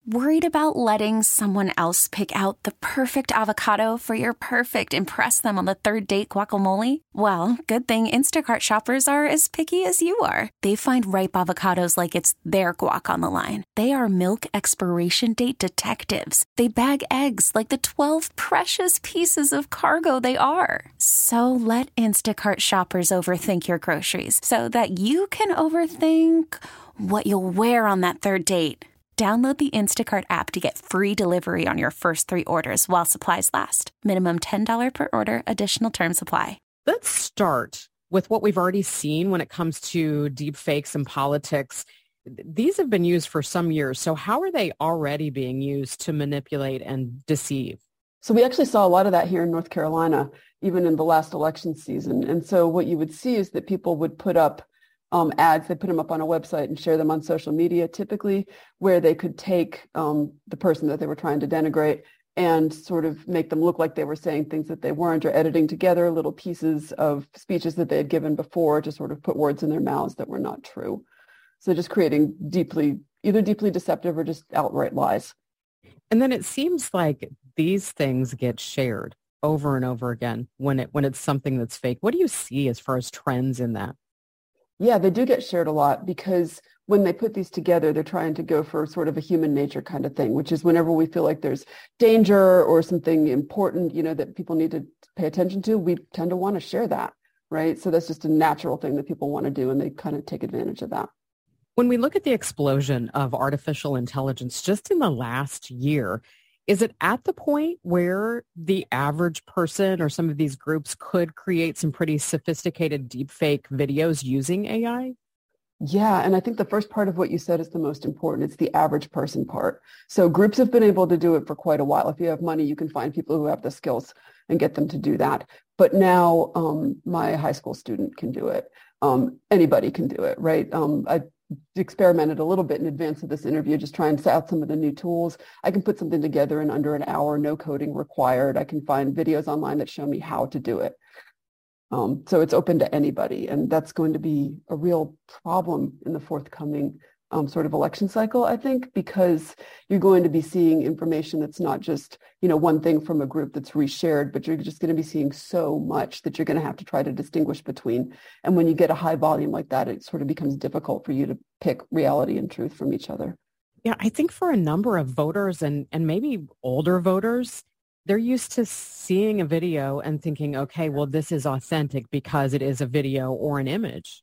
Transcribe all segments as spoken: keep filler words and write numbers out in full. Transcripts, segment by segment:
Worried about letting someone else pick out the perfect avocado for your perfect impress them on the third date guacamole? Well, good thing Instacart shoppers are as picky as you are. They find ripe avocados like it's their guac on the line. They are milk expiration date detectives. They bag eggs like the twelve precious pieces of cargo they are. So let Instacart shoppers overthink your groceries so that you can overthink what you'll wear on that third date. Download the Instacart app to get free delivery on your first three orders while supplies last. Minimum ten dollars per order. Additional terms apply. Let's start with what we've already seen when it comes to deep fakes and politics. These have been used for some years. So how are they already being used to manipulate and deceive? So we actually saw a lot of that here in North Carolina, even in the last election season. And so what you would see is that people would put up Um, ads, they put them up on a website and share them on social media, typically, where they could take um, the person that they were trying to denigrate and sort of make them look like they were saying things that they weren't, or editing together little pieces of speeches that they had given before to sort of put words in their mouths that were not true. So just creating deeply, either deeply deceptive or just outright lies. And then it seems like these things get shared over and over again when it when it's something that's fake. What do you see as far as trends in that? Yeah, they do get shared a lot because when they put these together, they're trying to go for sort of a human nature kind of thing, which is whenever we feel like there's danger or something important, you know, that people need to pay attention to, we tend to want to share that, right? So that's just a natural thing that people want to do, and they kind of take advantage of that. When we look at the explosion of artificial intelligence just in the last year, is it at the point where the average person or some of these groups could create some pretty sophisticated deepfake videos using A I? Yeah, and I think the first part of what you said is the most important. It's the average person part. So groups have been able to do it for quite a while. If you have money, you can find people who have the skills and get them to do that. But now um, my high school student can do it. Um, anybody can do it, right? Um, I experimented a little bit in advance of this interview, just trying to out some of the new tools. I can put something together in under an hour, no coding required. I can find videos online that show me how to do it. Um, so it's open to anybody, and that's going to be a real problem in the forthcoming um, sort of election cycle, I think, because you're going to be seeing information that's not just, you know, one thing from a group that's reshared, but you're just going to be seeing so much that you're going to have to try to distinguish between. And when you get a high volume like that, it sort of becomes difficult for you to pick reality and truth from each other. Yeah, I think for a number of voters and, and maybe older voters, they're used to seeing a video and thinking, okay, well, this is authentic because it is a video or an image.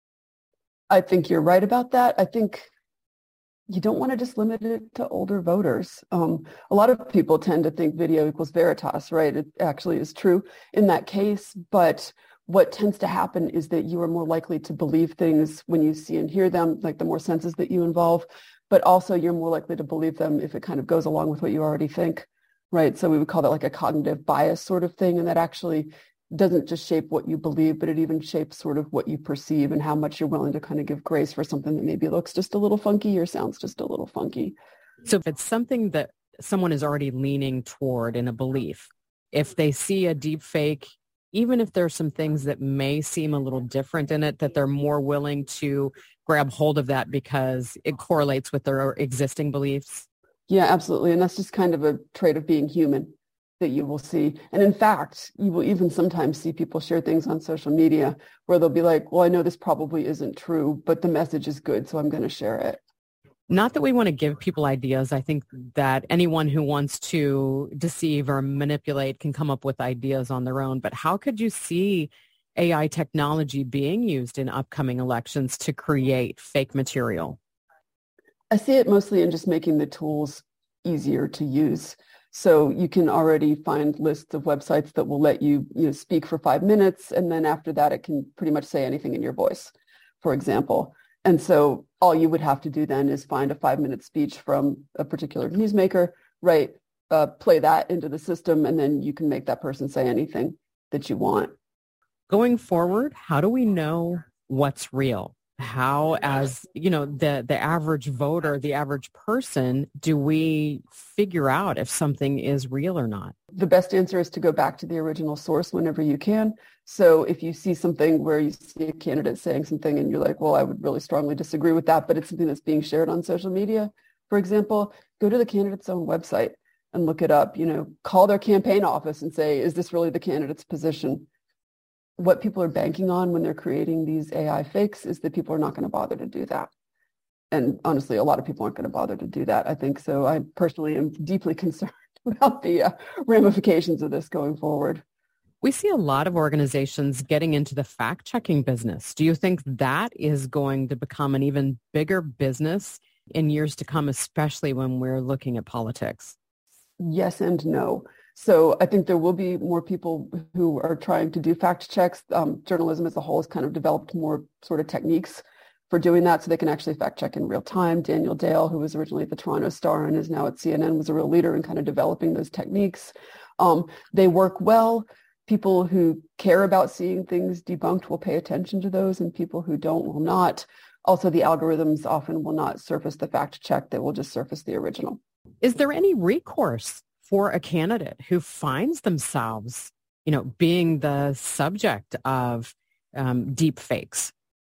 I think you're right about that. I think you don't want to just limit it to older voters. Um, a lot of people tend to think video equals veritas, right? It actually is true in that case. But what tends to happen is that you are more likely to believe things when you see and hear them, like the more senses that you involve, but also you're more likely to believe them if it kind of goes along with what you already think, right? So we would call that like a cognitive bias sort of thing. And that actually doesn't just shape what you believe, but it even shapes sort of what you perceive and how much you're willing to kind of give grace for something that maybe looks just a little funky or sounds just a little funky. So if it's something that someone is already leaning toward in a belief, if they see a deep fake, even if there's some things that may seem a little different in it, that they're more willing to grab hold of that because it correlates with their existing beliefs. Yeah, absolutely. And that's just kind of a trait of being human that you will see. And in fact, you will even sometimes see people share things on social media where they'll be like, well, I know this probably isn't true, but the message is good, so I'm going to share it. Not that we want to give people ideas. I think that anyone who wants to deceive or manipulate can come up with ideas on their own. But how could you see A I technology being used in upcoming elections to create fake material? I see it mostly in just making the tools easier to use. So you can already find lists of websites that will let you, you know, speak for five minutes. And then after that, it can pretty much say anything in your voice, for example. And so all you would have to do then is find a five-minute speech from a particular newsmaker, right? Uh, play that into the system, and then you can make that person say anything that you want. Going forward, how do we know what's real? How, as you know, the the average voter, the average person, do we figure out if something is real or not? The best answer is to go back to the original source whenever you can. So if you see something where you see a candidate saying something and you're like, well, I would really strongly disagree with that, but it's something that's being shared on social media, for example, go to the candidate's own website and look it up. You know, call their campaign office and say, is this really the candidate's position? What people are banking on when they're creating these A I fakes is that people are not going to bother to do that. And honestly, a lot of people aren't going to bother to do that, I think. So I personally am deeply concerned about the uh, ramifications of this going forward. We see a lot of organizations getting into the fact-checking business. Do you think that is going to become an even bigger business in years to come, especially when we're looking at politics? Yes and no. So I think there will be more people who are trying to do fact checks. Um, journalism as a whole has kind of developed more sort of techniques for doing that so they can actually fact check in real time. Daniel Dale, who was originally at the Toronto Star and is now at C N N, was a real leader in kind of developing those techniques. Um, they work well. People who care about seeing things debunked will pay attention to those, and people who don't will not. Also, the algorithms often will not surface the fact check. They will just surface the original. Is there any recourse for a candidate who finds themselves, you know, being the subject of um, deep fakes?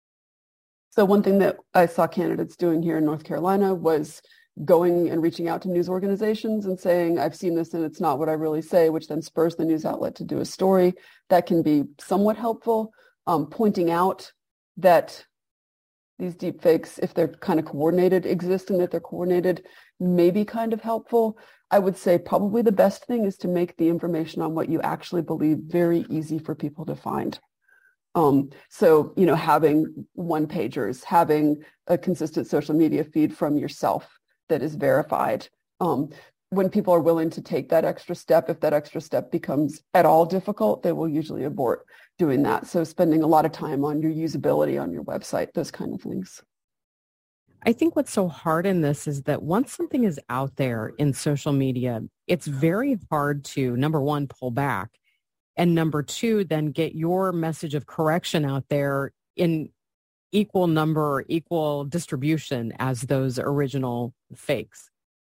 So one thing that I saw candidates doing here in North Carolina was going and reaching out to news organizations and saying, I've seen this and it's not what I really say, which then spurs the news outlet to do a story. That can be somewhat helpful. Um, pointing out that these deep fakes, if they're kind of coordinated, exist and that they're coordinated, may be kind of helpful. I would say probably the best thing is to make the information on what you actually believe very easy for people to find. Um, so, you know, having one pagers, having a consistent social media feed from yourself that is verified. Um, when people are willing to take that extra step, if that extra step becomes at all difficult, they will usually abort doing that. So spending a lot of time on your usability on your website, those kind of things. I think what's so hard in this is that once something is out there in social media, it's very hard to, number one, pull back. And number two, then get your message of correction out there in equal number, equal distribution as those original fakes.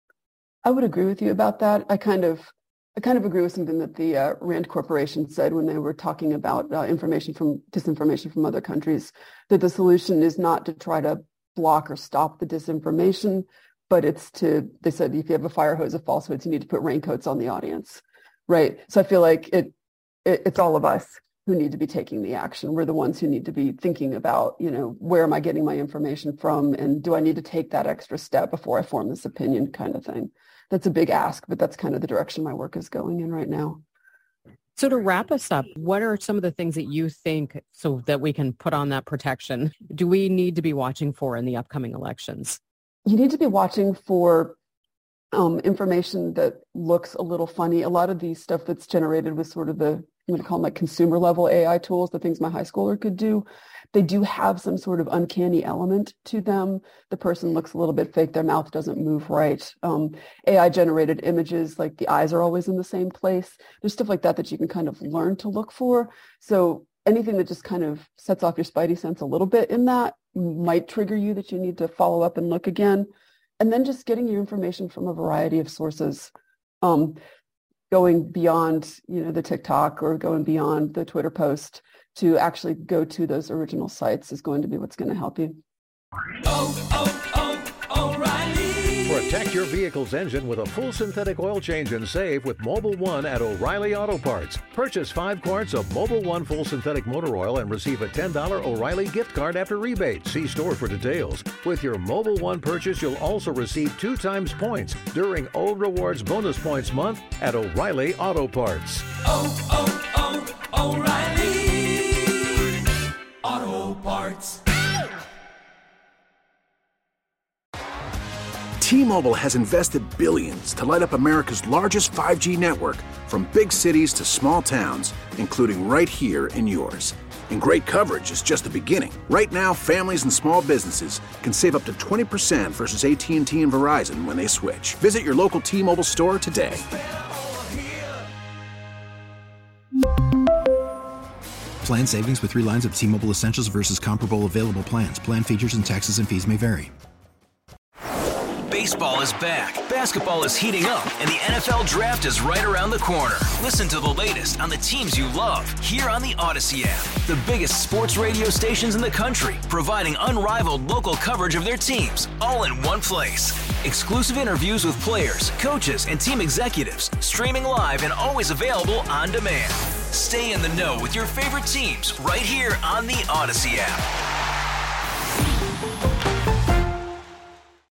I would agree with you about that. I kind of, I kind of agree with something that the uh, Rand Corporation said when they were talking about uh, information from disinformation from other countries, that the solution is not to try to block or stop the disinformation, but it's to, they said, if you have a fire hose of falsehoods, you need to put raincoats on the audience, right? So I feel like it, it it's all of us who need to be taking the action. We're the ones who need to be thinking about, you know, where am I getting my information from? And do I need to take that extra step before I form this opinion kind of thing? That's a big ask, but that's kind of the direction my work is going in right now. So to wrap us up, what are some of the things that you think so that we can put on that protection do we need to be watching for in the upcoming elections? You need to be watching for um, information that looks a little funny. A lot of the stuff that's generated with sort of the, I'm going to call them like consumer level A I tools, the things my high schooler could do, they do have some sort of uncanny element to them. The person looks a little bit fake. Their mouth doesn't move right. Um, A I generated images, like the eyes are always in the same place. There's stuff like that that you can kind of learn to look for. So anything that just kind of sets off your spidey sense a little bit in that might trigger you that you need to follow up and look again. And then just getting your information from a variety of sources. Um, going beyond, you know, the TikTok or going beyond the Twitter post to actually go to those original sites is going to be what's going to help you. Oh, oh, oh, O'Reilly. Protect your vehicle's engine with a full synthetic oil change and save with Mobil one at O'Reilly Auto Parts. Purchase five quarts of Mobil one full synthetic motor oil and receive a ten dollars O'Reilly gift card after rebate. See store for details. With your Mobil one purchase, you'll also receive two times points during O Rewards Bonus Points Month at O'Reilly Auto Parts. Oh, oh, oh, O'Reilly Auto Parts. T-Mobile has invested billions to light up America's largest five G network, from big cities to small towns, including right here in yours. And great coverage is just the beginning. Right now, families and small businesses can save up to twenty percent versus A T and T and Verizon when they switch. Visit your local T-Mobile store today. Plan savings with three lines of T-Mobile Essentials versus comparable available plans. Plan features and taxes and fees may vary. Baseball is back, basketball is heating up, and the N F L Draft is right around the corner. Listen to the latest on the teams you love here on the Odyssey app. The biggest sports radio stations in the country, providing unrivaled local coverage of their teams, all in one place. Exclusive interviews with players, coaches, and team executives, streaming live and always available on demand. Stay in the know with your favorite teams right here on the Odyssey app.